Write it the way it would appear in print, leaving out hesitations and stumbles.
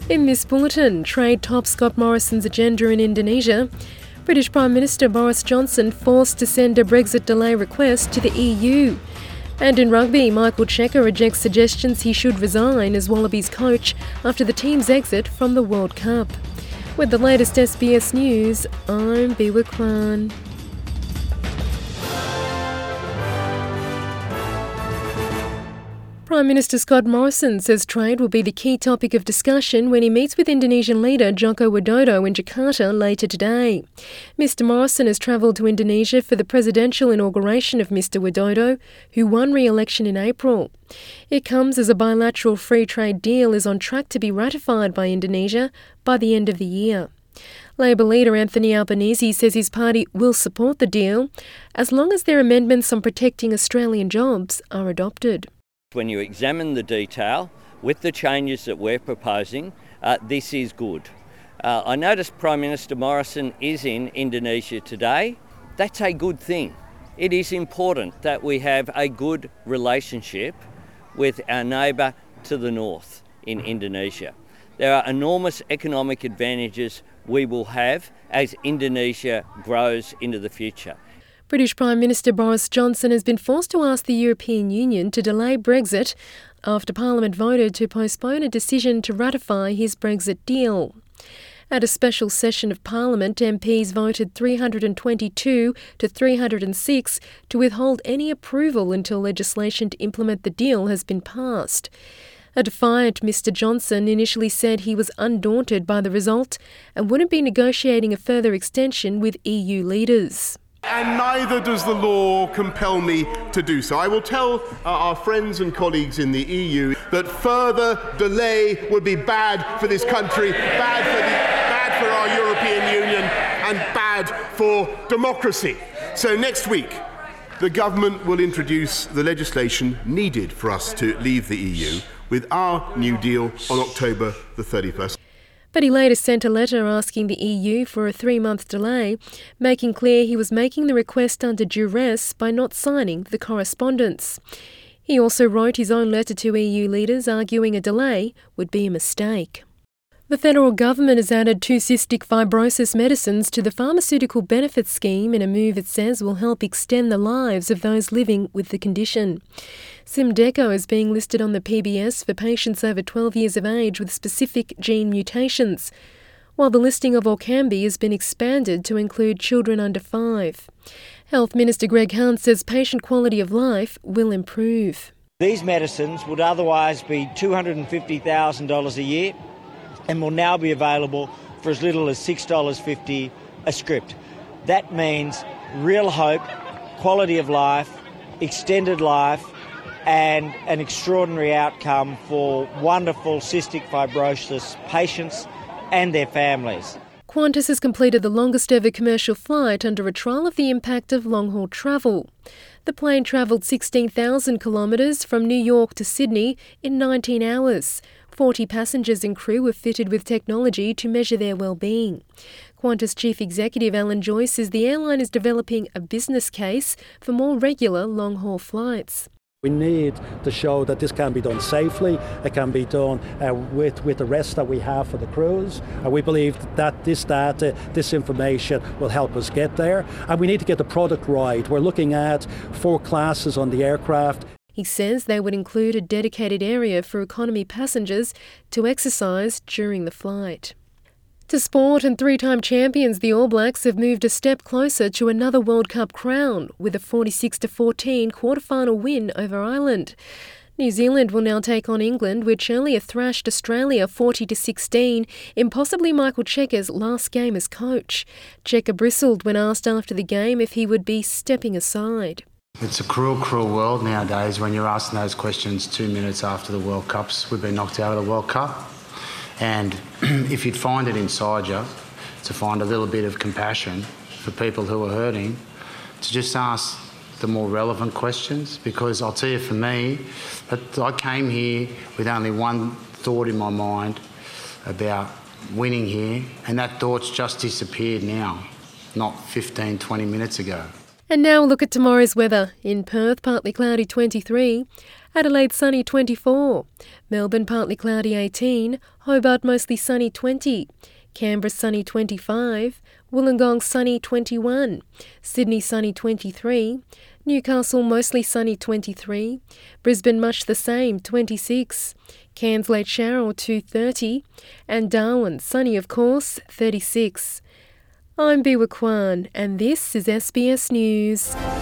In this bulletin, trade tops Scott Morrison's agenda in Indonesia. British Prime Minister Boris Johnson forced to send a Brexit delay request to the EU. And in rugby, Michael Cheika rejects suggestions he should resign as Wallabies coach after the team's exit from the World Cup. With the latest SBS News, I'm Biwa Kwan. Prime Minister Scott Morrison says trade will be the key topic of discussion when he meets with Indonesian leader Joko Widodo in Jakarta later today. Mr Morrison has travelled to Indonesia for the presidential inauguration of Mr Widodo, who won re-election in April. It comes as a bilateral free trade deal is on track to be ratified by Indonesia by the end of the year. Labor leader Anthony Albanese says his party will support the deal as long as their amendments on protecting Australian jobs are adopted. When you examine the detail, with the changes that we're proposing, this is good. I noticed Prime Minister Morrison is in Indonesia today. That's a good thing. It is important that we have a good relationship with our neighbour to the north in Indonesia. There are enormous economic advantages we will have as Indonesia grows into the future. British Prime Minister Boris Johnson has been forced to ask the European Union to delay Brexit after Parliament voted to postpone a decision to ratify his Brexit deal. At a special session of Parliament, MPs voted 322 to 306 to withhold any approval until legislation to implement the deal has been passed. A defiant Mr Johnson initially said he was undaunted by the result and wouldn't be negotiating a further extension with EU leaders. And neither does the law compel me to do so. I will tell our friends and colleagues in the EU that further delay would be bad for this country, bad for our European Union, and bad for democracy. So next week, the government will introduce the legislation needed for us to leave the EU with our new deal on October the 31st. But he later sent a letter asking the EU for a 3-month delay, making clear he was making the request under duress by not signing the correspondence. He also wrote his own letter to EU leaders arguing a delay would be a mistake. The federal government has added 2 cystic fibrosis medicines to the pharmaceutical benefits scheme in a move it says will help extend the lives of those living with the condition. Symdeko is being listed on the PBS for patients over 12 years of age with specific gene mutations, while the listing of Orkambi has been expanded to include children under 5. Health Minister Greg Hunt says patient quality of life will improve. These medicines would otherwise be $250,000 a year and will now be available for as little as $6.50 a script. That means real hope, quality of life, extended life, and an extraordinary outcome for wonderful cystic fibrosis patients and their families. Qantas has completed the longest ever commercial flight under a trial of the impact of long-haul travel. The plane travelled 16,000 kilometres from New York to Sydney in 19 hours. 40 passengers and crew were fitted with technology to measure their well-being. Qantas Chief Executive Alan Joyce says the airline is developing a business case for more regular long-haul flights. We need to show that this can be done safely, it can be done with the rest that we have for the crews. And we believe that this data, this information will help us get there. And we need to get the product right. We're looking at 4 classes on the aircraft. He says they would include a dedicated area for economy passengers to exercise during the flight. To sport, and 3-time champions, the All Blacks have moved a step closer to another World Cup crown with a 46-14 quarter-final win over Ireland. New Zealand will now take on England, which earlier thrashed Australia 40-16 in possibly Michael Cheika's last game as coach. Cheika bristled when asked after the game if he would be stepping aside. It's a cruel, cruel world nowadays when you're asking those questions 2 minutes after the World Cups. We've been knocked out of the World Cup. And if you'd find it inside you to find a little bit of compassion for people who are hurting, to just ask the more relevant questions. Because I'll tell you, for me, I came here with only one thought in my mind about winning here, and that thought's just disappeared now, not 15, 20 minutes ago. And now we'll look at tomorrow's weather. In Perth, partly cloudy 23, Adelaide sunny 24, Melbourne partly cloudy 18, Hobart mostly sunny 20, Canberra sunny 25, Wollongong sunny 21, Sydney sunny 23, Newcastle mostly sunny 23, Brisbane much the same 26, Cairns late shower or 2:30, and Darwin sunny of course 36. I'm Biwa Kwan and this is SBS News.